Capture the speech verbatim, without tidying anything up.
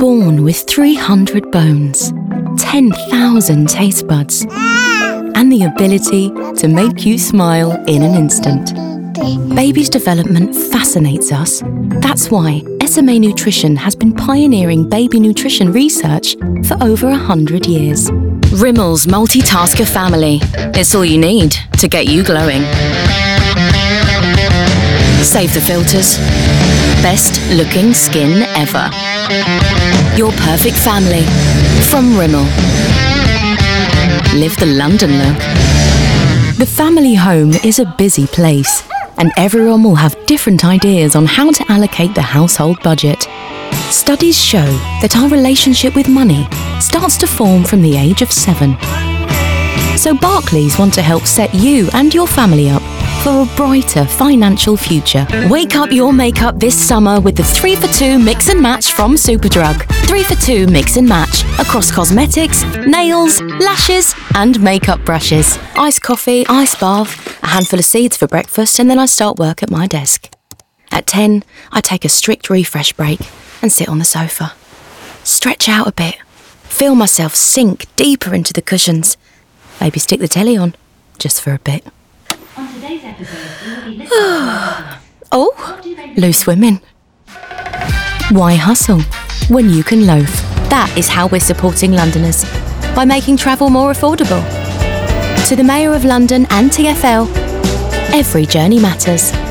born with three hundred bones, ten thousand taste buds, and the ability to make you smile in an instant. Baby's development fascinates us. That's why S M A Nutrition has been pioneering baby nutrition research for over a hundred years. Rimmel's Multitasker Family. It's all you need to get you glowing. Save the filters. Best looking skin ever. Your perfect family from Rimmel. Live the London look. The family home is a busy place, and everyone will have different ideas on how to allocate the household budget. Studies show that our relationship with money starts to form from the age of seven. So Barclays want to help set you and your family up for a brighter financial future. Wake up your makeup this summer with the three for two Mix and Match from Superdrug. three for two Mix and Match across cosmetics, nails, lashes and makeup brushes. Iced coffee, ice bath, a handful of seeds for breakfast, and then I start work at my desk. At ten, I take a strict refresh break and sit on the sofa. Stretch out a bit. Feel myself sink deeper into the cushions. Maybe stick the telly on, just for a bit. On today's episode, we will be Oh, loose women. Why hustle when you can loaf? That is how we're supporting Londoners, by making travel more affordable. To the Mayor of London and T F L, every journey matters.